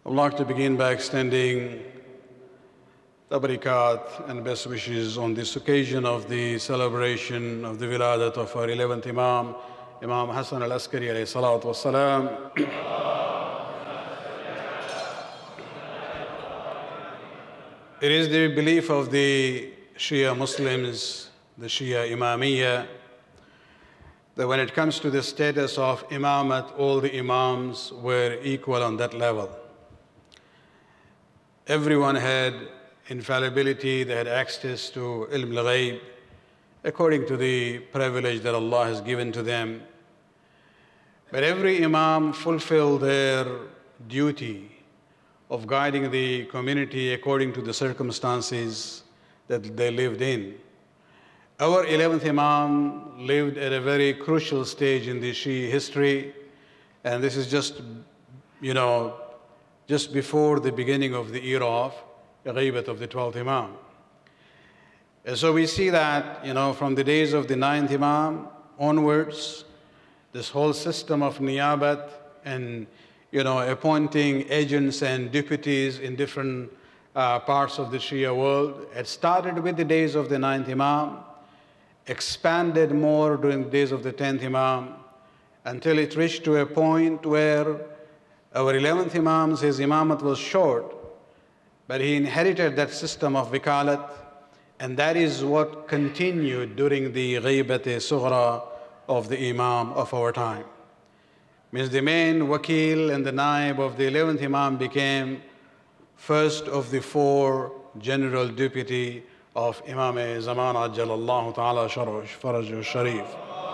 I'd like to begin by extending tabarikat and best wishes on this occasion of the celebration of the wiladat of our 11th Imam, Imam Hassan al-Askari alayhi salatu wassalam. It is the belief of the Shia Muslims, the Shia Imamiyya, that when it comes to the status of imamat, all the imams were equal on that level. Everyone had infallibility, they had access to ilm al-ghayb, according to the privilege that Allah has given to them. But every imam fulfilled their duty of guiding the community according to the circumstances that they lived in. Our 11th Imam lived at a very crucial stage in the Shia history, and this is just before the beginning of the era of Ghaybat of the 12th Imam. And so we see that, from the days of the 9th Imam onwards, this whole system of niyabat and, appointing agents and deputies in different parts of the Shia world, it started with the days of the 9th Imam, expanded more during the days of the 10th Imam, until it reached to a point where our 11th Imam, his imamat was short, but he inherited that system of wikalat, and that is what continued during the Ghaybat-e-Sughra of the Imam of our time. Means the main wakil and the naib of the 11th Imam became first of the four general deputy of Imam Zaman Ajjalallahu Ta'ala Faraj Sharif.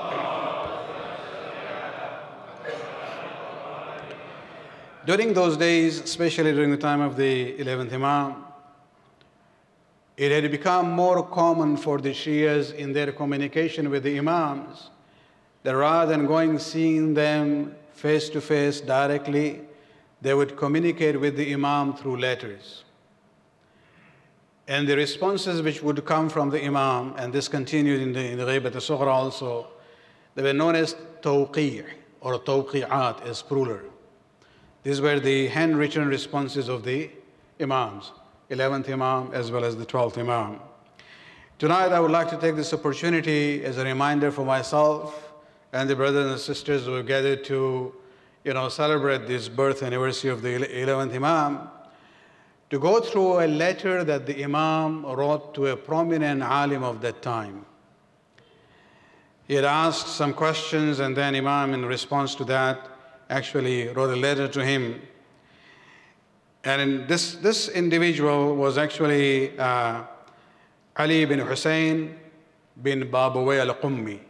During those days, especially during the time of the 11th Imam, it had become more common for the Shias in their communication with the Imams that rather than seeing them face to face directly, they would communicate with the Imam through letters. And the responses which would come from the Imam, and this continued in the Ghaybat-e-Sughra also, they were known as tawqi' or tawqi'at as plural. These were the handwritten responses of the Imams, 11th Imam as well as the 12th Imam. Tonight I would like to take this opportunity as a reminder for myself and the brothers and sisters who have gathered to celebrate this birth anniversary of the 11th Imam, to go through a letter that the Imam wrote to a prominent alim of that time. He had asked some questions, and then Imam, in response to that, actually wrote a letter to him. And this individual was actually Ali bin Hussein bin Babawayh al-Qummi.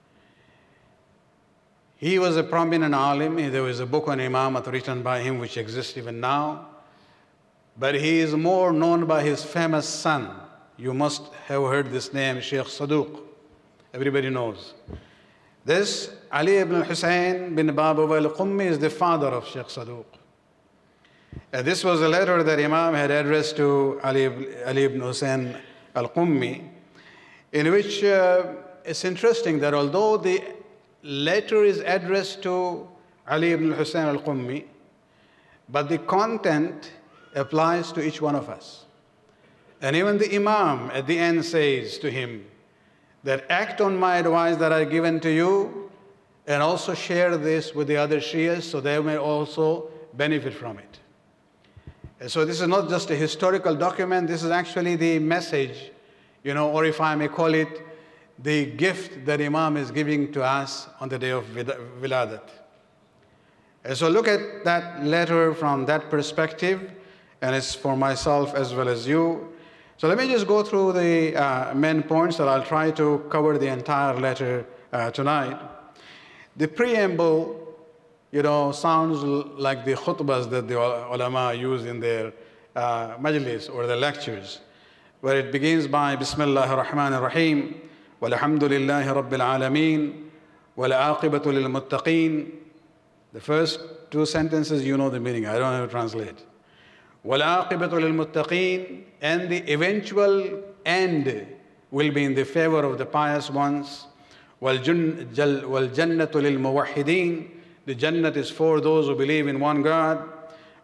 He was a prominent alim. There was a book on imamat written by him which exists even now. But he is more known by his famous son. You must have heard this name, Sheikh Saduq. Everybody knows. This Ali ibn Hussein bin Babawayh al-Qummi is the father of Sheikh Saduq. And this was a letter that Imam had addressed to Ali ibn Hussein al-Qummi, in which it's interesting that although the letter is addressed to Ali ibn Hussein al-Qummi, but the content applies to each one of us. And even the Imam at the end says to him that act on my advice that I given to you, and also share this with the other Shias so they may also benefit from it. And so this is not just a historical document, this is actually the message, or if I may call it, the gift that Imam is giving to us on the day of Wiladat. And so look at that letter from that perspective, and it's for myself as well as you. So let me just go through the main points that I'll try to cover the entire letter tonight. The preamble, sounds like the khutbahs that the ulama use in their majlis or their lectures, where it begins by Bismillah ar-Rahman ar-Rahim, walhamdulillahi rabbil alameen, wal-aqibatu lil-muttaqeen. The first two sentences, you know the meaning. I don't have to translate. وَالْعَاقِبَةُ لِلْمُتَّقِينَ, and the eventual end will be in the favor of the pious ones. وَالْجَنَّةُ لِلْمُوَحِّدِينَ, the Jannat is for those who believe in one God.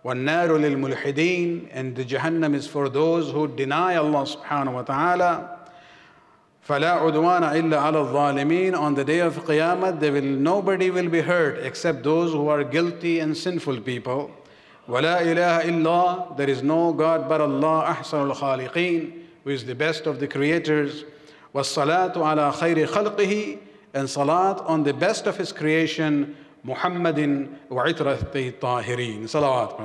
وَالنَّارُ لِلْمُلْحِدِينَ, and the Jahannam is for those who deny Allah subhanahu wa ta'ala. فَلَا عُدْوَانَ إِلَّا عَلَى الظَّالِمِينَ, on the day of Qiyamah, nobody will be hurt except those who are guilty and sinful people. وَلَا إِلَهَ إِلَّا, there is no God but Allah, أَحْسَنُ الْخَالِقِينَ, who is the best of the creators. وَالصَّلَاةُ عَلَى خَيْرِ خَلْقِهِ, and salat on the best of his creation, Muhammadin wa itrati tahirin. Salawat.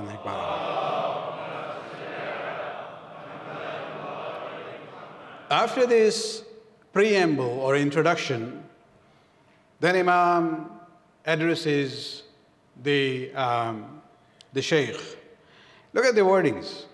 After this preamble or introduction, then Imam addresses the Shaykh. Look at the wordings.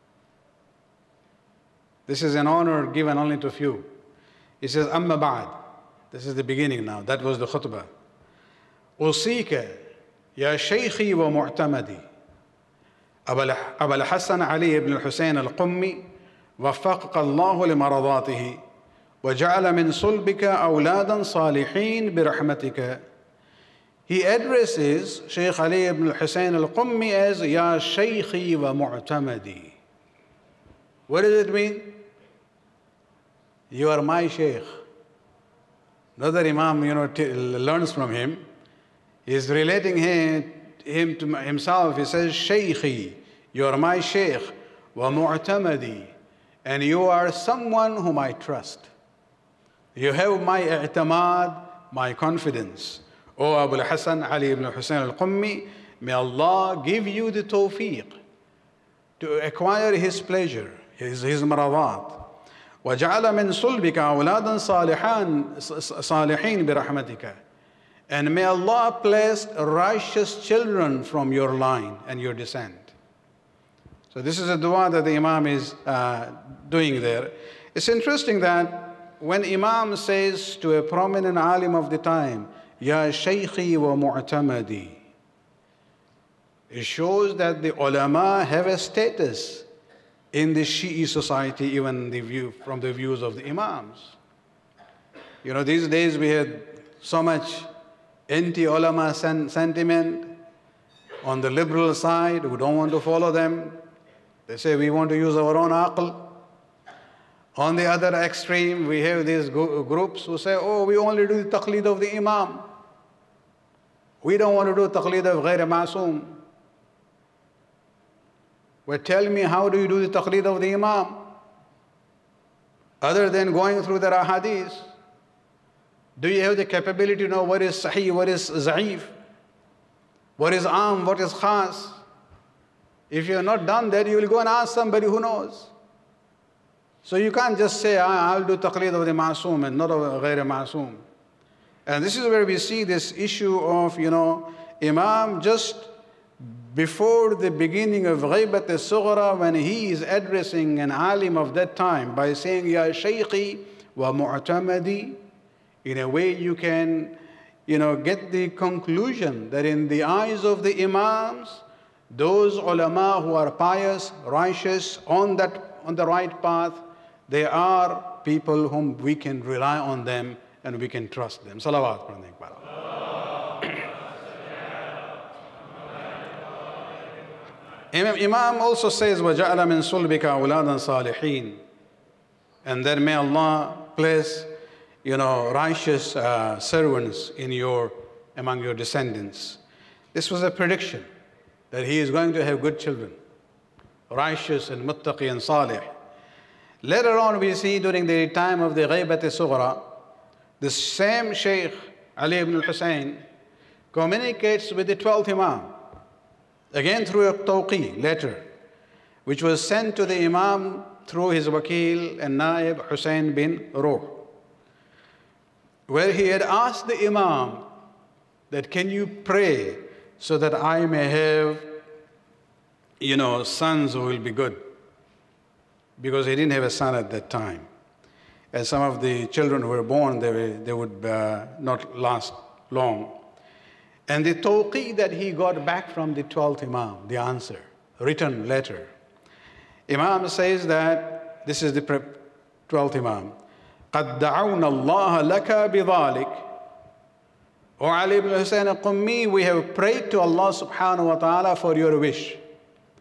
This is an honor given only to few. He says, Amma ba'd. This is the beginning now. That was the khutbah. أوصيك يا شيخي ومعتمدي أبا الحسن علي بن الحسين القمي وفقك الله لمرضاته وجعل من صلبك أولادا صالحين برحمتك. He addresses Shaykh Ali ibn al-Husayn al-Qummi as Ya Shaykhi wa Mu'tamadi. What does it mean? You are my Shaykh. Another Imam, learns from him. He is relating him to himself. He says, Shaykhi, you are my Shaykh, wa Mu'tamadi, and you are someone whom I trust. You have my i'tamad, my confidence. O Abu al-Hasan Ali ibn Husayn al-Qummi, may Allah give you the tawfiq to acquire His pleasure, His maradat. وَجَعَلَ مِن صُلْبِكَ أَوْلَادًا صَالِحِينَ بِرَحْمَتِكَ. And may Allah place righteous children from your line and your descent. So this is a dua that the Imam is doing there. It's interesting that when Imam says to a prominent alim of the time, Ya Shaykhi wa Mu'tamadi, it shows that the ulama have a status in the Shi'i society, even from the views of the Imams. These days we had so much anti-ulama sentiment on the liberal side who don't want to follow them. They say we want to use our own aql. On the other extreme, we have these groups who say, oh, we only do the taqleed of the Imam. We don't want to do taqleed of ghayr ma'soom. Well, tell me, how do you do the taqleed of the Imam? Other than going through the ahadith, do you have the capability to know what is sahih, what is za'if, what is am, what is khas? If you have not done that, you will go and ask somebody who knows. So you can't just say, I'll do taqleed of the ma'soom and not of ghayr ma'soom. And this is where we see this issue of, Imam just before the beginning of Ghaybat al-Sughra, when he is addressing an alim of that time by saying, Ya Shaykhi wa Mu'tamadi, in a way you can, get the conclusion that in the eyes of the Imams, those ulama who are pious, righteous, on the right path, they are people whom we can rely on them and we can trust them. Salawat. Imam also says, وَجَعَلَ مِن صُلْبِكَ أَوْلَادًا صَالِحِينَ, and then may Allah place, righteous servants among your descendants. This was a prediction that he is going to have good children, righteous and muttaqi and salih. Later on, we see during the time of the Ghaybat al-Sughra, the same Shaykh Ali ibn al-Husayn communicates with the 12th Imam, again through a tawqi letter, which was sent to the Imam through his wakil and Naib Hussein bin Ruh, where he had asked the Imam that, can you pray so that I may have, sons who will be good? Because he didn't have a son at that time. And some of the children who were born, they would not last long. And the tawqi that he got back from the 12th Imam, the answer, written letter. Imam says that, this is the 12th Imam, قَدْ دَعَوْنَا اللَّهَ لَكَ بِذَلِكَ. O Ali ibn Husayn al-Qummi, we have prayed to Allah subhanahu wa ta'ala for your wish.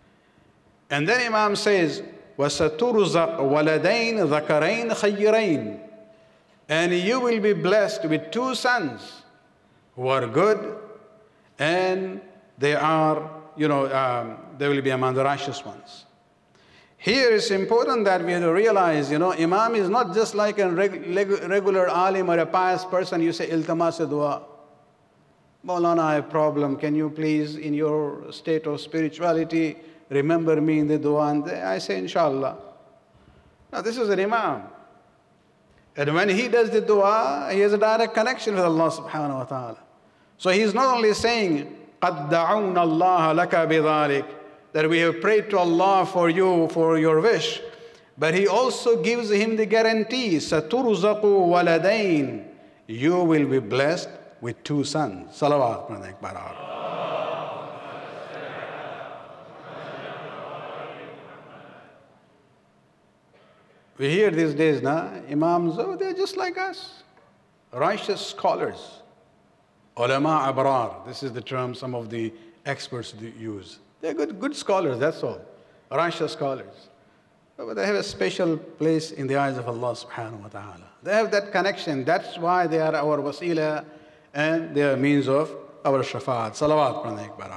And then Imam says, وَسَتُرْزَقْ وَلَدَيْنِ ذَكَرَيْنِ خَيِّرَيْنِ. And you will be blessed with two sons who are good, and they are, they will be among the righteous ones. Here it's important that we have to realize, Imam is not just like a regular alim or a pious person. You say, iltamas dua. Maulana, I have a problem. Can you please, in your state of spirituality, remember me in the dua? And I say, inshallah. Now, this is an Imam. And when he does the dua, he has a direct connection with Allah subhanahu wa ta'ala. So he's not only saying, قَدْ دَعَوْنَ اللَّهَ لَكَ بِذَلِكَ, that we have prayed to Allah for you, for your wish, but he also gives him the guarantee, سَتُرْزَقُ وَلَدَيْنِ, you will be blessed with two sons. Salawat. We hear these days now, Imams, they're just like us. Righteous scholars. Ulama abrar. This is the term some of the experts use. They're good scholars, that's all. Righteous scholars. But they have a special place in the eyes of Allah subhanahu wa ta'ala. They have that connection. That's why they are our wasila and they are means of our shafaat. Salawat.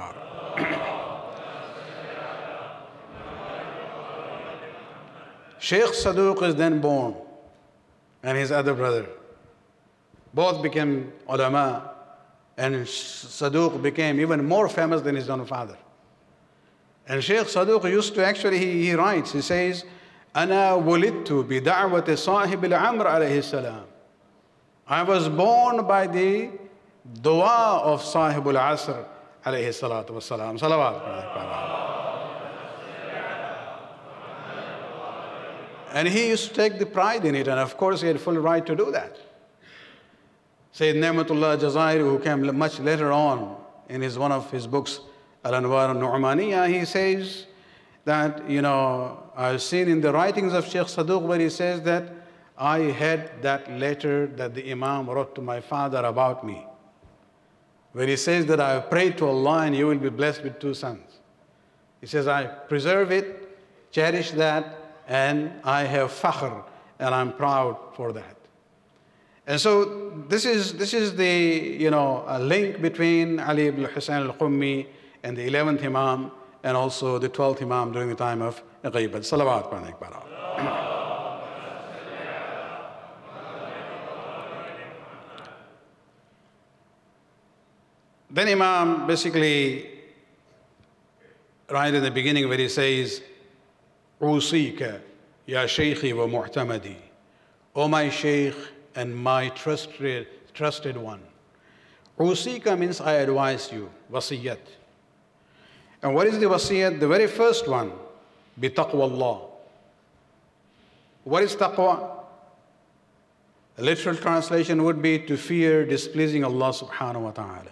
Sheikh Saduq is then born, and his other brother. Both became ulama, and Saduq became even more famous than his own father. And Sheikh Saduq used to actually, he writes, he says, أَنَا وُلِدْتُ بِدَعْوَةِ صَاحِبِ الْعَمْرِ عَلَيْهِ السَّلَامِ. I was born by the dua of Sahibul Asr alayhi salatu wassalam. Salawat. And he used to take the pride in it, and of course he had full right to do that. Sayyid Ni'matullah Jazairi, who came much later on in one of his books, Al-Anwar al-Nu'maniyah, he says that, I've seen in the writings of Sheikh Saduq where he says that I had that letter that the Imam wrote to my father about me, where he says that I have prayed to Allah and you will be blessed with two sons. He says, I preserve it, cherish that, and I have fakhr, and I'm proud for that. And so this is the a link between Ali ibn Hussein al-Qummi and the 11th Imam and also the 12th Imam during the time of Ghaibat. Salawat. Then Imam basically, right in the beginning where he says, Usika, ya shaykhi wa mu'tamadi. O my shaykh and my trusted one. Usika means I advise you, wasiyat. And what is the wasiyat? The very first one, bi taqwa Allah. What is taqwa? A literal translation would be to fear displeasing Allah subhanahu wa ta'ala.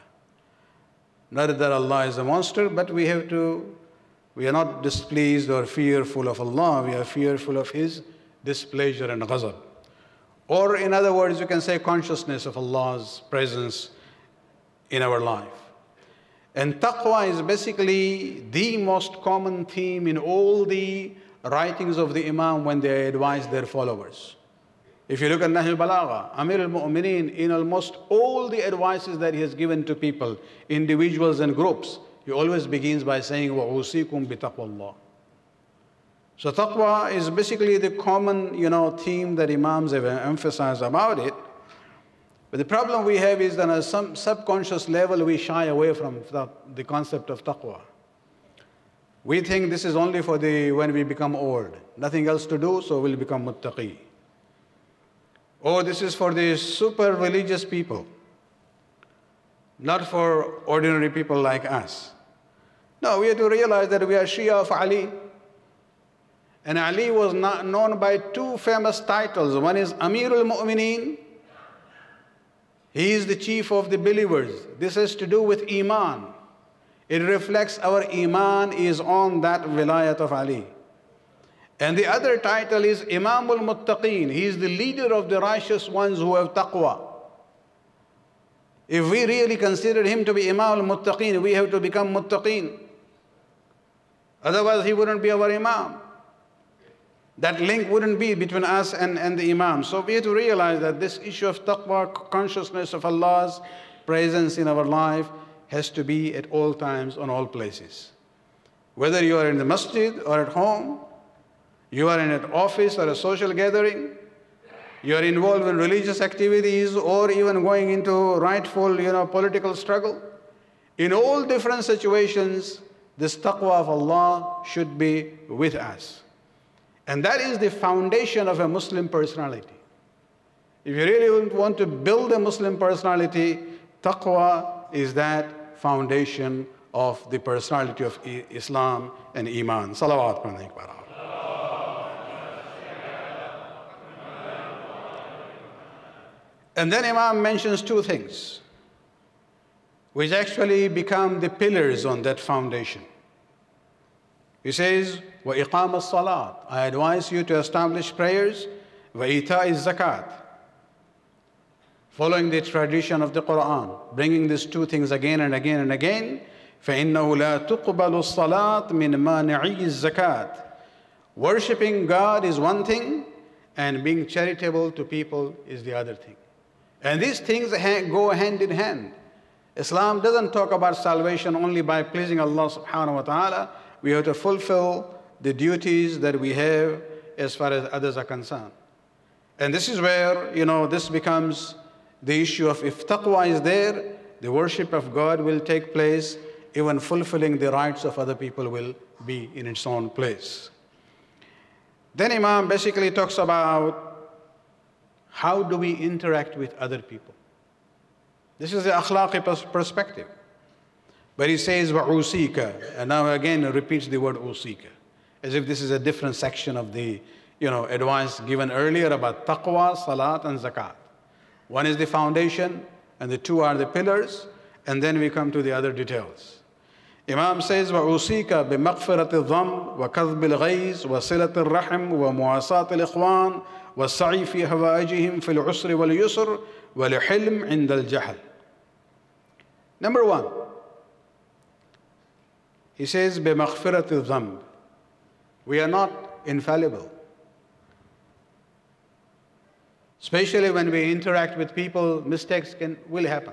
Not that Allah is a monster, but we are not displeased or fearful of Allah, we are fearful of His displeasure and ghazab. Or in other words, you can say consciousness of Allah's presence in our life. And taqwa is basically the most common theme in all the writings of the Imam when they advise their followers. If you look at Nahj al-Balagha, Amir al-Mu'mineen, in almost all the advices that he has given to people, individuals and groups, he always begins by saying, وَأُوصِيكُمْ بِتَقْوَى اللَّهِ. So taqwa is basically the common, theme that Imams have emphasized about it. But the problem we have is that on some subconscious level, we shy away from the concept of taqwa. We think this is only for when we become old. Nothing else to do, so we'll become muttaqi. Or this is for the super religious people, not for ordinary people like us. No, we have to realize that we are Shia of Ali. And Ali was not known by two famous titles. One is Amir al-Mu'mineen. He is the chief of the believers. This has to do with Iman. It reflects our Iman is on that wilayat of Ali. And the other title is Imam al-Muttaqeen. He is the leader of the righteous ones who have taqwa. If we really consider him to be Imam al-Muttaqeen, we have to become Muttaqeen. Otherwise, he wouldn't be our Imam. That link wouldn't be between us and the Imam. So we have to realize that this issue of taqwa, consciousness of Allah's presence in our life, has to be at all times, on all places. Whether you are in the masjid or at home, you are in an office or a social gathering, you are involved in religious activities, or even going into rightful, political struggle. In all different situations, this taqwa of Allah should be with us. And that is the foundation of a Muslim personality. If you really want to build a Muslim personality, taqwa is that foundation of the personality of Islam and Iman. Salawat. And then Imam mentions two things, which actually become the pillars on that foundation. He says, وَإِقَامَ الصَّلَاةِ, I advise you to establish prayers, وَإِيتَاءِ الزَّكَاةِ, following the tradition of the Quran, bringing these two things again and again and again. فَإِنَّهُ لَا تُقْبَلُ الصَّلَاةِ مِنْ مَانِعِي الزَّكَاةِ. Worshipping God is one thing, and being charitable to people is the other thing. And these things go hand in hand. Islam doesn't talk about salvation only by pleasing Allah subhanahu wa ta'ala. We have to fulfill the duties that we have as far as others are concerned. And this is where, this becomes the issue of, if taqwa is there, the worship of God will take place, even fulfilling the rights of other people will be in its own place. Then Imam basically talks about how do we interact with other people. This is the akhlaqi perspective. But he says, وَعُوسِيكَ, and now again repeats the word usika, as if this is a different section of the advice given earlier about taqwa, salat, and zakat. One is the foundation, and the two are the pillars, and then we come to the other details. Imam says, وَعُوسِيكَ بِمَغْفِرَةِ الذَّنْبِ وَكَذْبِ الْغَيْظِ وَصِلَةِ الرَّحِمِ وَمُوَاسَاةِ الْإِخْوَانِ وَالسَّعِي فِي هَوَائِجِهِمْ فِي الْعُسْرِ وَالْيُسْرِ وَالْحِلْمِ عِنْدَ الْجَهْلِ. Number one, he says, بِمَغْفِرَةِ الذَّنْبِ. We are not infallible. Especially when we interact with people, mistakes will happen.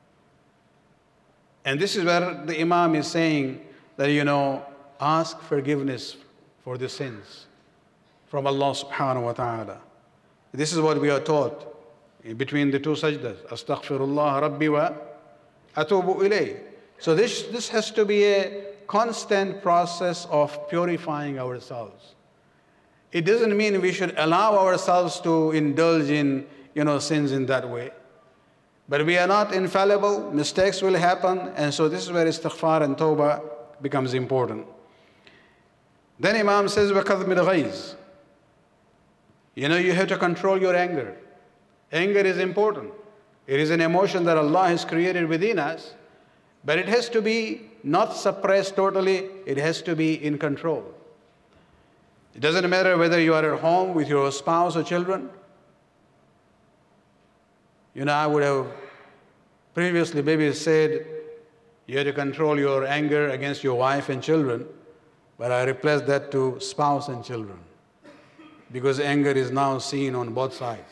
And this is where the Imam is saying that, ask forgiveness for the sins from Allah subhanahu wa ta'ala. This is what we are taught in between the two sajdas. Astaghfirullah Rabbi wa atubu ilayh. So this has to be a constant process of purifying ourselves. It doesn't mean we should allow ourselves to indulge in, sins in that way. But we are not infallible, mistakes will happen, and so this is where istighfar and tawbah becomes important. Then Imam says, وَكَظْمِ الْغَيْظِ. You have to control your anger. Anger is important. It is an emotion that Allah has created within us, but it has to be not suppressed totally, it has to be in control. It doesn't matter whether you are at home with your spouse or children. I would have previously maybe said you have to control your anger against your wife and children, but I replaced that to spouse and children, because anger is now seen on both sides.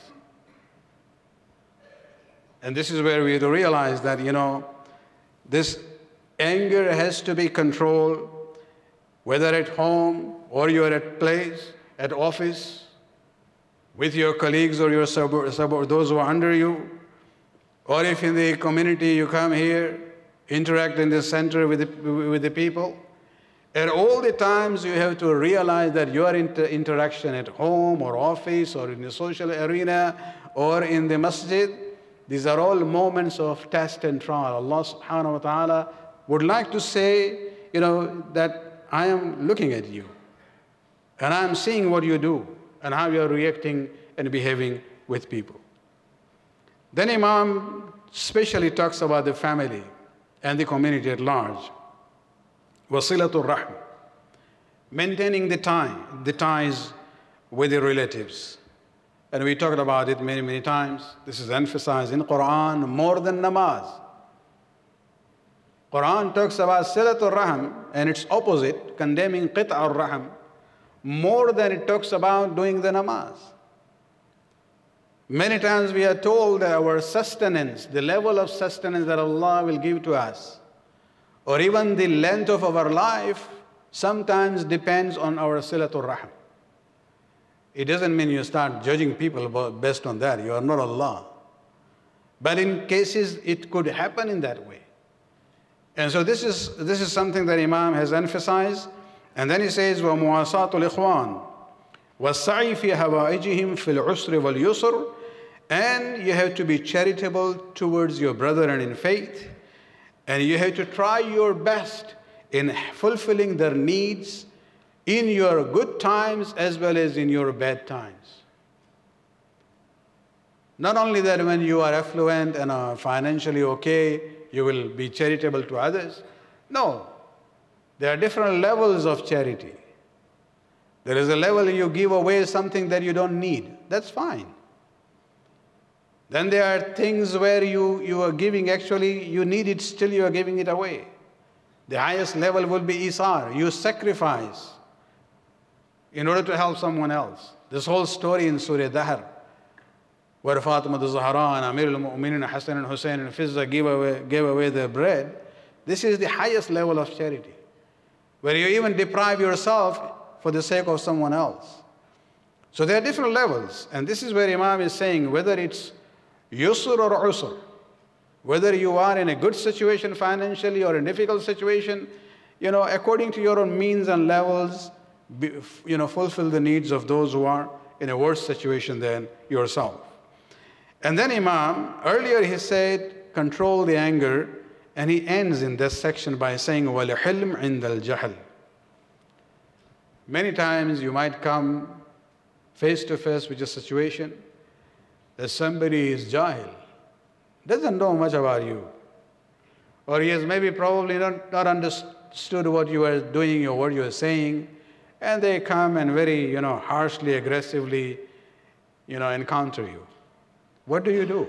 And this is where we have to realize that, this anger has to be controlled, whether at home or you're at place, at office, with your colleagues or your those who are under you, or if in the community you come here, interact in the center with the people. At all the times you have to realize that your interaction at home or office or in the social arena or in the masjid, these are all moments of test and trial. Allah subhanahu wa ta'ala would like to say, that I am looking at you and I am seeing what you do and how you are reacting and behaving with people. Then Imam specially talks about the family and the community at large. Wasilatul Rahm, maintaining the ties with the relatives. And we talked about it many, many times. This is emphasized in Quran more than namaz. Quran talks about silatul rahim and its opposite, condemning qit'ar rahim, more than it talks about doing the namaz. Many times we are told that our sustenance, the level of sustenance that Allah will give to us, or even the length of our life, sometimes depends on our silatul rahim. It doesn't mean you start judging people based on that. You are not Allah. But in cases, it could happen in that way. And so this is something that Imam has emphasized. And then he says, وَمُوَاسَاةُ الْإِخْوَانِ وَالسَّعِي فِي هَوَائِجِهِمْ فِي الْعُسْرِ وَالْيُسْرِ. And you have to be charitable towards your brethren in faith. And you have to try your best in fulfilling their needs in your good times as well as in your bad times. Not only that when you are affluent and are financially okay, you will be charitable to others. No. There are different levels of charity. There is a level you give away something that you don't need. That's fine. Then there are things where you are giving, actually you need it, still you are giving it away. The highest level will be isar. You sacrifice in order to help someone else. This whole story in Surah Dahr, where Fatima al-Zahra and Amir al-Mu'minin Hassan and Hussein and Fizza gave away their bread, this is the highest level of charity, where you even deprive yourself for the sake of someone else. So there are different levels, and this is where Imam is saying, whether it's yusr or usr, whether you are in a good situation financially or a difficult situation, according to your own means and levels, fulfill the needs of those who are in a worse situation than yourself. And then Imam, earlier he said, control the anger, and he ends in this section by saying, وَالْحِلْمْ عِنْدَ الْجَهْلِ. Many times you might come face to face with a situation that somebody is jahil, doesn't know much about you, or he has maybe probably not understood what you are doing or what you are saying, and they come and very, harshly, aggressively, encounter you. What do?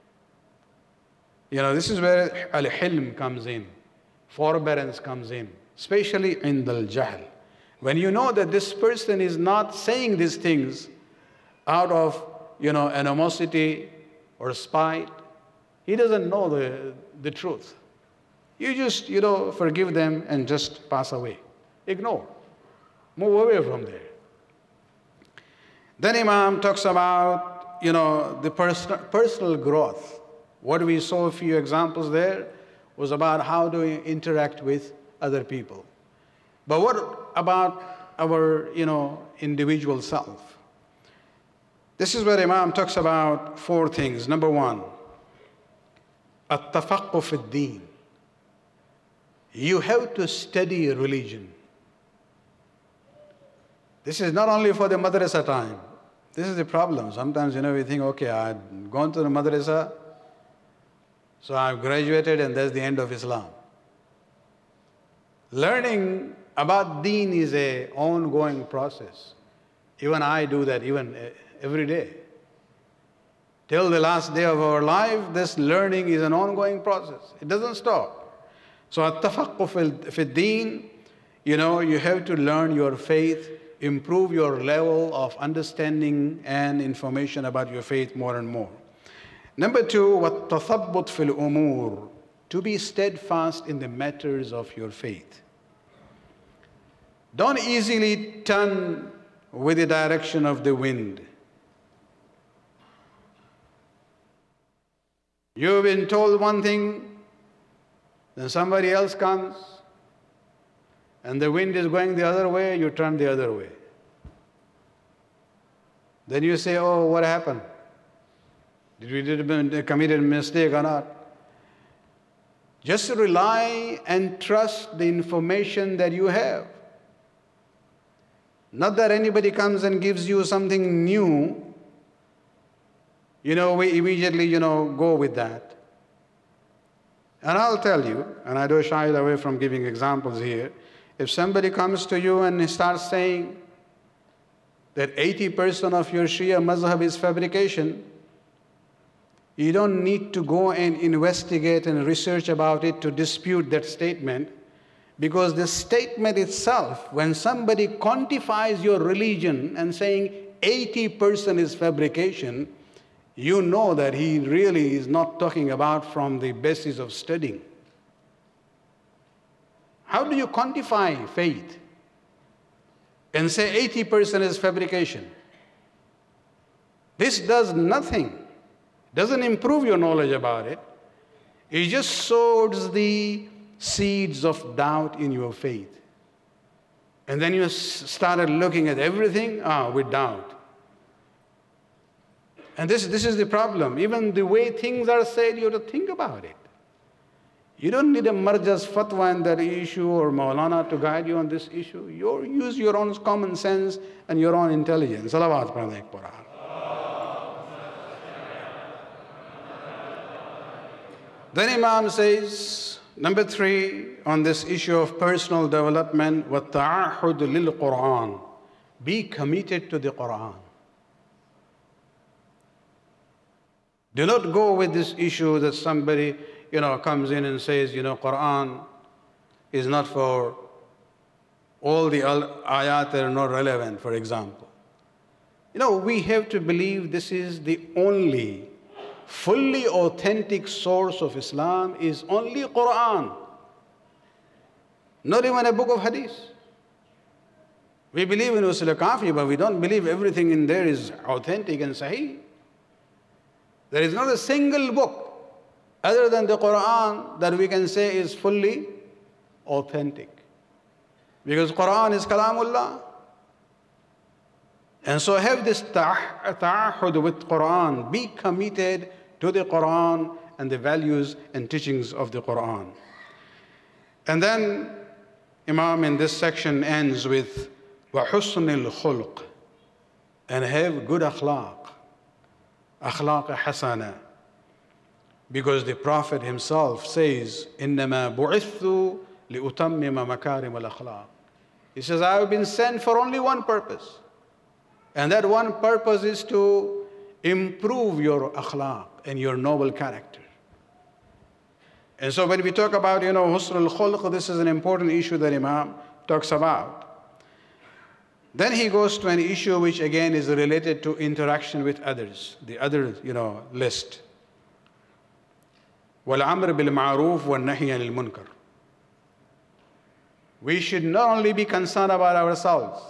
This is where al-hilm comes in, forbearance comes in, especially in al-jahl. When you know that this person is not saying these things out of, animosity or spite, he doesn't know the truth. You just, forgive them and just pass away. Ignore. Move away from there. Then Imam talks about, the personal growth. What we saw a few examples there was about how do we interact with other people. But what about our, individual self? This is where Imam talks about 4 things. Number 1, at-tafaqquh fi ad-din. You have to study religion. This is not only for the madrasa time. This is the problem. Sometimes, we think, okay, I've gone to the madrasa, so I've graduated and that's the end of Islam. Learning about deen is an ongoing process. Even I do that every day. Till the last day of our life, this learning is an ongoing process. It doesn't stop. So at-tafaqquh fi ad-din, you have to learn your faith, improve your level of understanding and information about your faith more and more. Number 2, wat-tathabbut fil umur, to be steadfast in the matters of your faith. Don't easily turn with the direction of the wind. You've been told one thing, then somebody else comes, and the wind is going the other way, you turn the other way. Then you say, oh, what happened? Did we commit a mistake or not? Just rely and trust the information that you have. Not that anybody comes and gives you something new, we immediately, go with that. And I'll tell you, and I don't shy away from giving examples here, if somebody comes to you and starts saying that 80% of your Shia mazhab is fabrication, You don't need to go and investigate and research about it to dispute that statement, because the statement itself, when somebody quantifies your religion and saying 80% is fabrication, you know that he really is not talking about from the basis of studying. How do you quantify faith and say 80% is fabrication? This does nothing. Doesn't improve your knowledge about it. It just sows the seeds of doubt in your faith. And then you started looking at everything with doubt. And this is the problem. Even the way things are said, you have to think about it. You don't need a marja's fatwa in that issue or Maulana to guide you on this issue. You use your own common sense and your own intelligence. Salawat Quran. Then Imam says, number 3, on this issue of personal development, وَالتَّعَاهُدُ لِلْقُرْآنِ. Be committed to the Quran. Do not go with this issue that somebody, comes in and says, Quran is not for all the ayat that are not relevant, for example. We have to believe this is the only fully authentic source of Islam is only Quran. Not even a book of hadith. We believe in Usul Kafi, but we don't believe everything in there is authentic and sahih. There is not a single book other than the Quran that we can say is fully authentic. Because Quran is Kalamullah. And so have this ta'ahud with Quran. Be committed to the Quran and the values and teachings of the Quran. And then Imam in this section ends with وَحُسْنِ الْخُلْقِ, and have good akhlaq. Akhlaq hasana. Because the Prophet himself says, إِنَّمَا بُعِثُّ لِأُتَمِّمَ مَكَارِمَ الْأَخْلَاقِ. He says, I have been sent for only one purpose. And that one purpose is to improve your akhlaq and your noble character. And so when we talk about, husn al-khulq, this is an important issue that Imam talks about. Then he goes to an issue which again is related to interaction with others, the other, list. وَالْأَمْرِ بِالْمَعْرُوفِ وَالنَّهِيَ عَنِ الْمُنْكَرِ. We should not only be concerned about ourselves,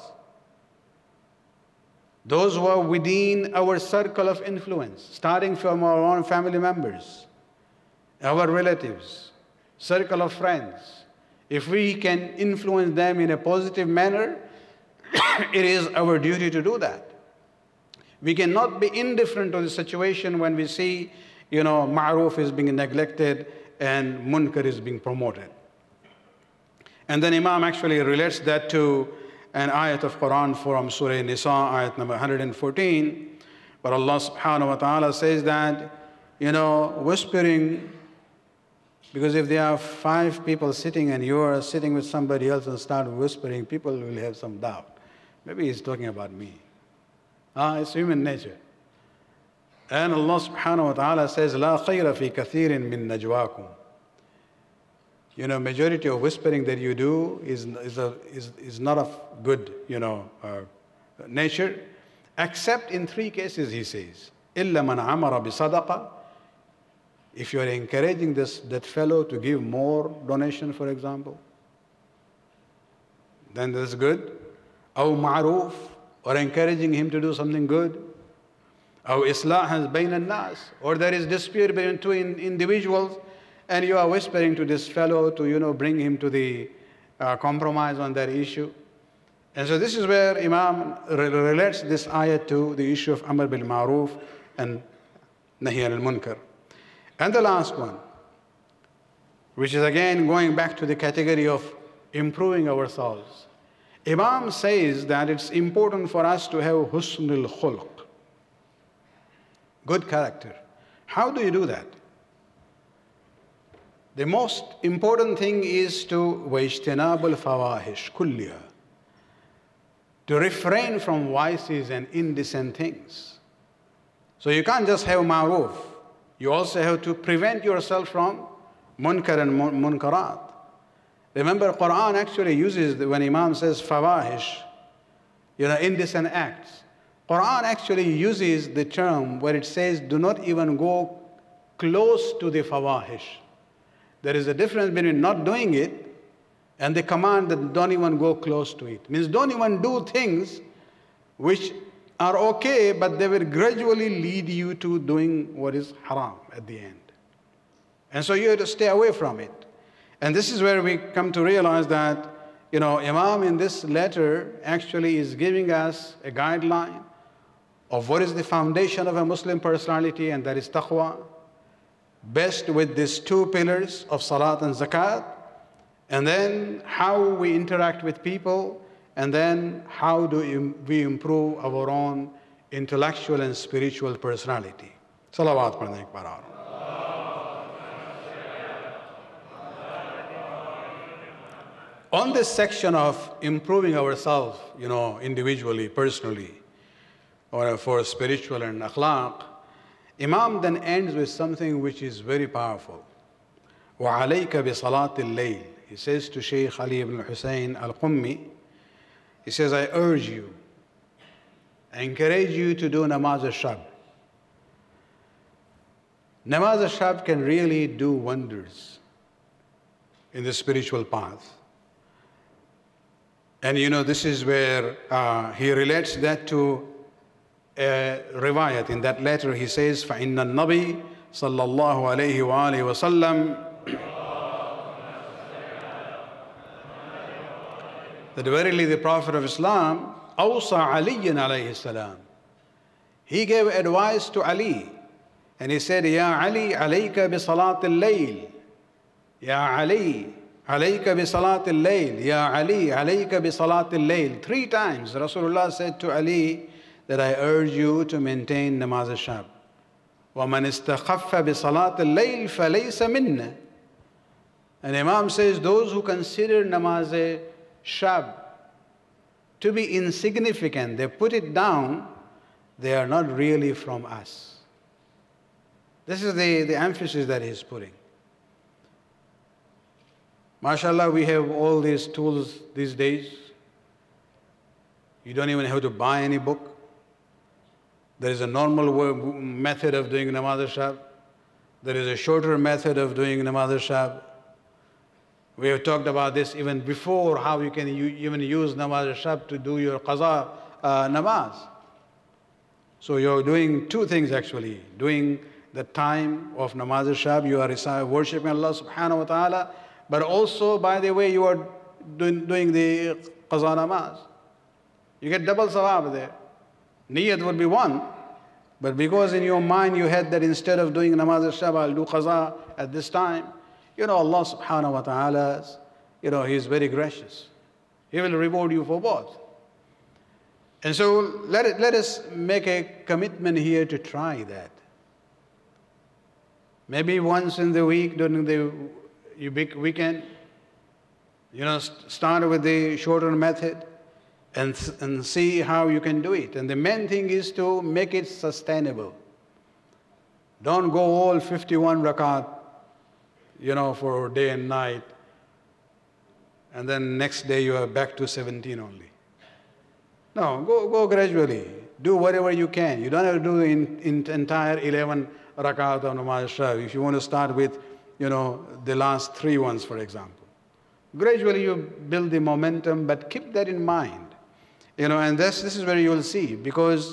those who are within our circle of influence, starting from our own family members, our relatives, circle of friends. If we can influence them in a positive manner, it is our duty to do that. We cannot be indifferent to the situation when we see, ma'ruf is being neglected and munkar is being promoted. And then Imam actually relates that to an ayat of Quran from Surah Nisa, ayat number 114, where Allah subhanahu wa ta'ala says that, whispering, because if there are 5 people sitting and you are sitting with somebody else and start whispering, people will have some doubt. Maybe he's talking about me. It's human nature. And Allah subhanahu wa ta'ala says, لا خير في كثير من نجواكم. Majority of whispering that you do is not of good, nature, except in 3 cases, he says. إِلَّا مَنْ عَمَرَ بِصَدَقَةٍ. If you are encouraging that fellow to give more donation, for example, then that's good. أو معروف, or encouraging him to do something good. أو إصلاح بين الناس, or there is dispute between 2 individuals, and you are whispering to this fellow to, bring him to the compromise on that issue. And so this is where Imam relates this ayat to the issue of Amr bil Ma'ruf and Nahi al Munkar. And the last one, which is again going back to the category of improving ourselves. Imam says that it's important for us to have husn al-khulq, good character. How do you do that? The most important thing is to وَاجْتِنَابُ الْفَوَاحِشِ كُلِّهَا, to refrain from vices and indecent things. So you can't just have ma'ruf. You also have to prevent yourself from munkar and munkarat. Remember, Quran actually uses, when Imam says fawahish, indecent acts. Quran actually uses the term where it says, do not even go close to the fawahish. There is a difference between not doing it and the command that don't even go close to it. Means don't even do things which are okay, but they will gradually lead you to doing what is haram at the end. And so you have to stay away from it. And this is where we come to realize that, Imam in this letter actually is giving us a guideline of what is the foundation of a Muslim personality, and that is taqwa, best with these two pillars of salat and zakat, and then how we interact with people, and then how do we improve our own intellectual and spiritual personality. Salawat padne ek baar aur. On this section of improving ourselves, individually, personally, or for spiritual and akhlaq, Imam then ends with something which is very powerful. وَعَلَيْكَ بِصَلَاةِ اللَّيْلِ. He says to Shaykh Ali ibn Hussein al-Qummi, he says, I urge you, I encourage you to do namaz al-shab. Namaz al-shab can really do wonders in the spiritual path. And this is where he relates that to a riwayat. In that letter he says, فَإِنَّ النَّبِي صَلَّى اللَّهُ عَلَيْهِ وَآلِهِ وَسَلَّمَ that verily the Prophet of Islam, أَوْصَى عَلِيًّا عَلَيْهِ السَّلَامِ, he gave advice to Ali. And he said, Ya Ali, عَلَيْكَ بِصَلَاةِ اللَّيْلِ. Ya Ali, عَلَيْكَ بِصَلَاةِ اللَّيْلِ. Ya Ali, عَلَيْكَ بِصَلَاةِ اللَّيْلِ. 3 times Rasulullah said to Ali that I urge you to maintain namaz al-shab. وَمَنْ اسْتَخَفَّ بِصَلَاةِ اللَّيْلِ فَلَيْسَ مِنَّا. And Imam says, those who consider namaz al-shab to be insignificant, they put it down, they are not really from us. This is the emphasis that he's putting. MashaAllah, we have all these tools these days. You don't even have to buy any book. There is a normal method of doing namaz al-shab. There is a shorter method of doing namaz al-shab. We have talked about this even before, how you can even use namaz al-shab to do your qaza namaz. So you're doing 2 things actually. Doing the time of namaz al-shab, you are worshiping Allah subhanahu wa ta'ala, but also, by the way, you are doing the qaza namaz. You get double sawab there. Niyat would be one, but because in your mind you had that instead of doing namaz al-shab, I'll do qaza at this time, Allah subhanahu wa ta'ala, He is very gracious. He will reward you for both. And so let us make a commitment here to try that. Maybe once in the week during the weekend, start with the shorter method and see how you can do it. And the main thing is to make it sustainable. Don't go all 51 rakat, for day and night, and then next day you are back to 17 only. No, go gradually. Do whatever you can. You don't have to do the entire 11 rakat of namaz al-shab. If you want to start with, the last 3 ones, for example. Gradually you build the momentum, but keep that in mind. And this is where you will see, because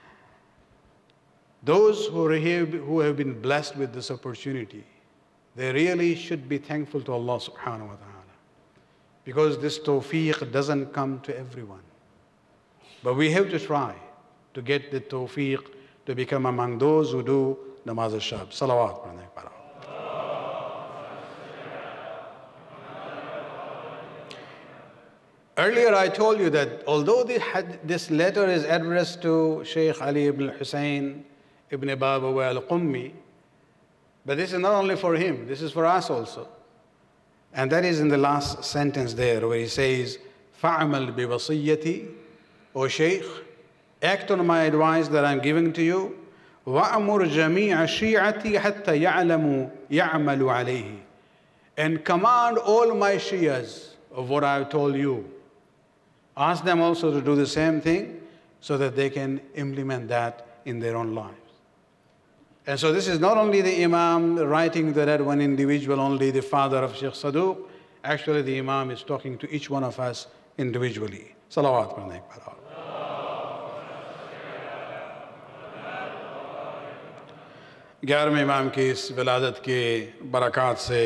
those who have been blessed with this opportunity, they really should be thankful to Allah subhanahu wa ta'ala. Because this tawfiq doesn't come to everyone. But we have to try to get the tawfiq to become among those who do namaz al-shab. Salawat. Earlier I told you that although this letter is addressed to Shaykh Ali ibn Hussein ibn Babawayh al-Qummi, but this is not only for him, this is for us also. And that is in the last sentence there where he says, فَعْمَلْ بِوَصِيَّتِي, O Shaykh, act on my advice that I'm giving to you, وَأْمُرْ جَمِيعَ شِيعَتِي حَتَّى يَعْمَلُوا عَلَيْهِ, and command all my Shias of what I have told you. Ask them also to do the same thing so that they can implement that in their own lives. And so this is not only the Imam writing to that one individual, only the father of Sheikh Saduq. Actually, the Imam is talking to each one of us individually. Salawat padhne ek baar. 11ویں امام کی اس ولادت کے برکات سے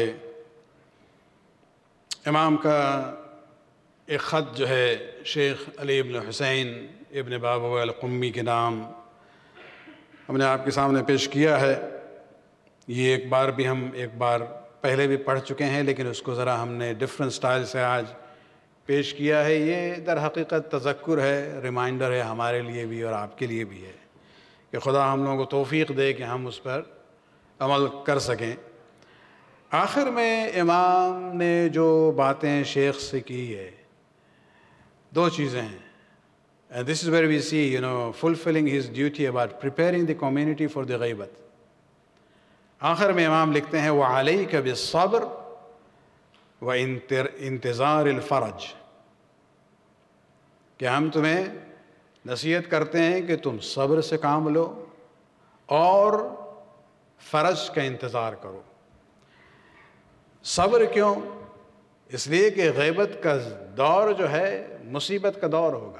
امام کا ایک خط جو ہے شیخ علی ابن حسین ابن بابویہ القمی کے نام ہم نے آپ کے سامنے پیش کیا ہے. یہ ایک بار پہلے بھی پڑھ چکے ہیں، لیکن اس کو ذرا ہم نے ڈیفرنٹ سٹائل سے آج پیش کیا ہے. یہ در حقیقت تذکر ہے، ریمائنڈر ہے ہمارے لیے بھی اور آپ کے لیے بھی ہے کہ خدا ہم لوگوں کو توفیق دے کہ ہم اس پر عمل کر سکیں. آخر میں امام نے جو باتیں شیخ سے کی ہے، دو چیزیں ہیں. And this is where we see, fulfilling his duty about preparing the community for the غیبت. آخر میں امام لکھتے ہیں وَعَلَيْكَ بِالصَّبْرِ وَانتظار الفرج، کہ ہم تمہیں نصیحت کرتے ہیں کہ تم صبر سے کام لو اور فرج کا انتظار کرو. صبر کیوں؟ اس لیے کہ غیبت کا دور جو ہے مصیبت کا دور ہوگا،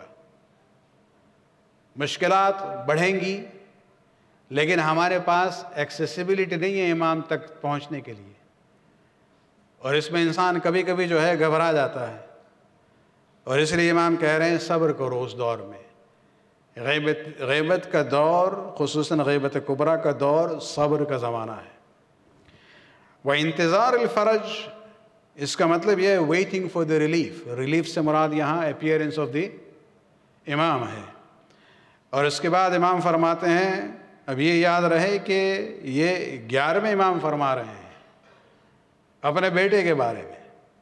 مشکلات بڑھیں گی، لیکن ہمارے پاس ایکسیسیبلٹی نہیں ہے امام تک پہنچنے کے لیے، اور اس میں انسان کبھی کبھی جو ہے گھبرا جاتا ہے. اور اس لیے امام کہہ رہے ہیں صبر کرو اس دور میں. غیبت کا دور، خصوصاً غیبت کبریٰ کا دور، صبر کا زمانہ ہے. وَانتظار الفرج، اس کا مطلب یہ ہے waiting for the relief. Relief سے مراد یہاں اپیئرنس آف دی امام ہے. اور اس کے بعد امام فرماتے ہیں، اب یہ یاد رہے کہ یہ 11ویں امام فرما رہے ہیں اپنے بیٹے کے بارے میں.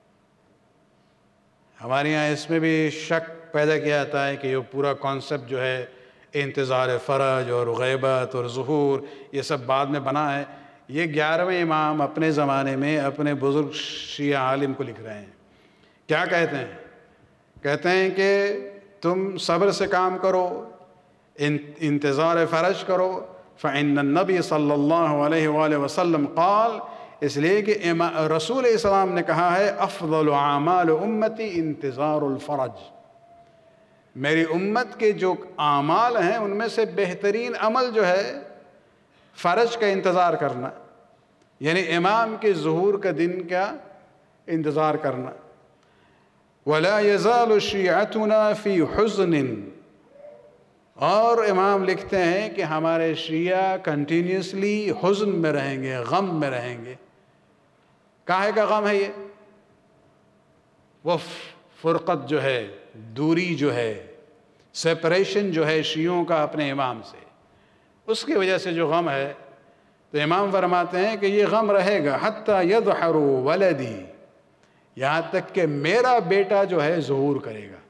ہمارے یہاں اس میں بھی شک پیدا کیا جاتا ہے کہ یہ پورا کانسیپٹ جو ہے انتظار فرج اور غیبت اور ظہور یہ سب بعد میں بنا ہے. یہ 11ویں امام اپنے زمانے میں اپنے بزرگ شیعہ عالم کو لکھ رہے ہیں. کیا کہتے ہیں؟ کہتے ہیں کہ تم صبر سے کام کرو، انتظار فرج کرو. فإن النبی صلی اللہ علیہ وآلہ وسلم قال، اس لیے کہ رسول علیہ السلام نے کہا ہے افضل اعمال امتی انتظار الفرج. میری امت کے جو اعمال ہیں ان میں سے بہترین عمل جو ہے فرج کا انتظار کرنا، یعنی امام کے ظہور کا دن کا انتظار کرنا. ولا يزال شیعتنا فی حزن، اور امام لکھتے ہیں کہ ہمارے شیعہ کنٹینیوسلی حزن میں رہیں گے، غم میں رہیں گے. کاہے کا غم ہے یہ؟ وہ فرقت جو ہے، دوری جو ہے، سیپریشن جو ہے شیعوں کا اپنے امام سے، اس کی وجہ سے جو غم ہے. تو امام فرماتے ہیں کہ یہ غم رہے گا حتی یظہر ولدی، یہاں تک کہ میرا بیٹا جو ہے ظہور کرے گا.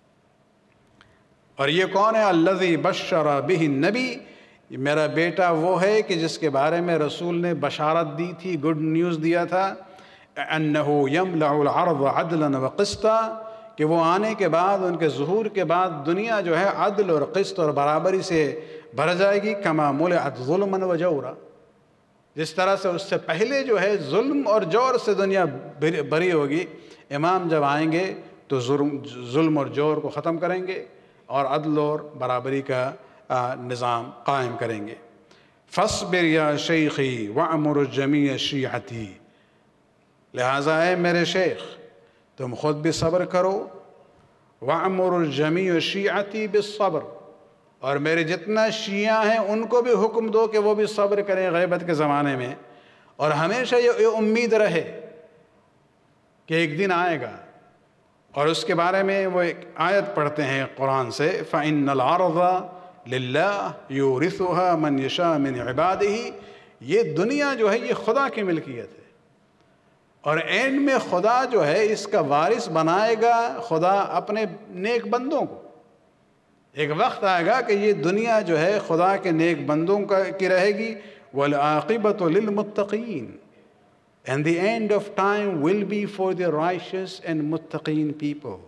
اور یہ کون ہے؟ الذی بشر بہ النبی، میرا بیٹا وہ ہے کہ جس کے بارے میں رسول نے بشارت دی تھی، گڈ نیوز دیا تھا، انہ یملأ الارض عدلا وقسطا، کہ وہ آنے کے بعد، ان کے ظہور کے بعد دنیا جو ہے عدل اور قسط اور برابری سے بھر جائے گی. کما ملئت ظلما وجورا، جس طرح سے اس سے پہلے جو ہے ظلم اور جور سے دنیا بری ہوگی. امام جب آئیں گے تو ظلم اور جور کو ختم کریں گے اور عدل اور برابری کا نظام قائم کریں گے. فاصبر یا شیخی وامر جمیع شیعتی، لہٰذا اے میرے شیخ تم خود بھی صبر کرو، وامر جمیع شیعتی بالصبر، اور میرے جتنا شیعہ ہیں ان کو بھی حکم دو کہ وہ بھی صبر کریں غیبت کے زمانے میں. اور ہمیشہ یہ امید رہے کہ ایک دن آئے گا. اور اس کے بارے میں وہ ایک آیت پڑھتے ہیں قرآن سے، فَإِنَّ الْأَرْضَ لِلَّهِ يُورِثُهَا مَنْ يَشَاءُ مِنْ عِبَادِهِ، یہ دنیا جو ہے یہ خدا کی ملکیت ہے، اور اینڈ میں خدا جو ہے اس کا وارث بنائے گا خدا اپنے نیک بندوں کو. ایک وقت آئے گا کہ یہ دنیا جو ہے خدا کے نیک بندوں کی رہے گی. وَالْعَاقِبَةُ لِلْمُتَّقِينَ. And the end of time will be for the righteous and muttaqeen people.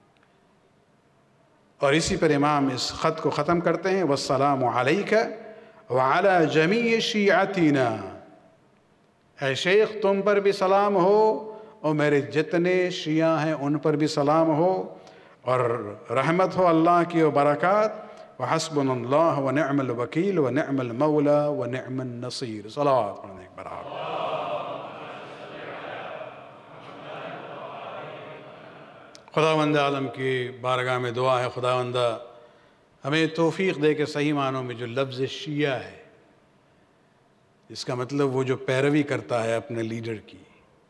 اور اسی پر امام اس خط کو ختم کرتے ہیں. وَالسَّلَامُ عَلَيْكَ وَعَلَى جَمِيعِ شِيعَتِنَا. اے شیخ تم پر بھی سلام ہو اور میرے جتنے شیعہ ہیں ان پر بھی سلام ہو اور رحمت ہو اللہ کی و برکات. وحسبنا اللہ ونعم الوکیل ونعم المولا ونعم النصیر. صلوات پڑھنے کے برابر. خداوند عالم کی بارگاہ میں دعا ہے خداوند ہمیں توفیق دے کہ صحیح معنوں میں جو لفظ شیعہ ہے اس کا مطلب وہ جو پیروی کرتا ہے اپنے لیڈر کی،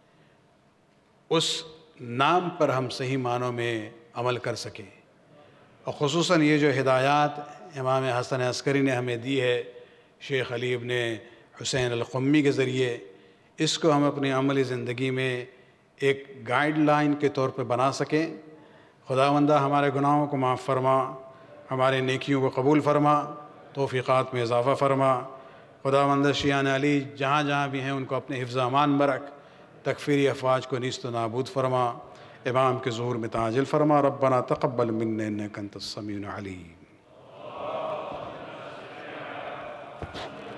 اس نام پر ہم صحیح معنوں میں عمل کر سکیں. اور خصوصاً یہ جو ہدایات امام حسن عسکری نے ہمیں دی ہے شیخ علی ابن حسین القمی کے ذریعے، اس کو ہم اپنی عملی زندگی میں ایک گائیڈ لائن کے طور پہ بنا سکیں. خداوندہ ہمارے گناہوں کو معاف فرما، ہمارے نیکیوں کو قبول فرما، توفیقات میں اضافہ فرما. خداوندہ شیعان علی جہاں جہاں بھی ہیں ان کو اپنے حفظ امان میں رکھ، تکفیری افواج کو نیست و نابود فرما، امام کے ظہور میں تعاجل فرما. ربنا تقبل منا انک انت السمیع العلیم.